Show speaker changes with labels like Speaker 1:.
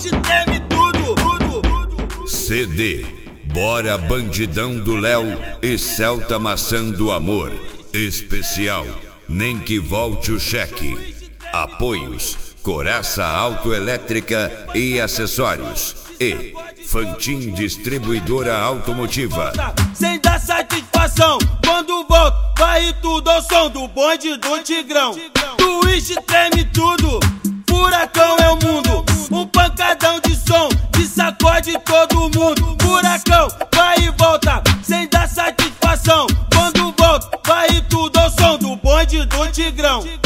Speaker 1: Twitch treme tudo.
Speaker 2: CD Bora Bandidão do Léo e Celta Maçã do Amor. Especial Nem Que Volte o Cheque. Apoios Coraça Autoelétrica e Acessórios e Fantin Distribuidora Automotiva.
Speaker 1: Sem dar satisfação, quando volta, vai tudo ao som do bonde do Tigrão. Twitch treme tudo, furacão é o mundo. Um pancadão de som que sacode todo mundo. Furacão vai e volta, sem dar satisfação. Quando volta, vai tudo ao som do bonde do Tigrão.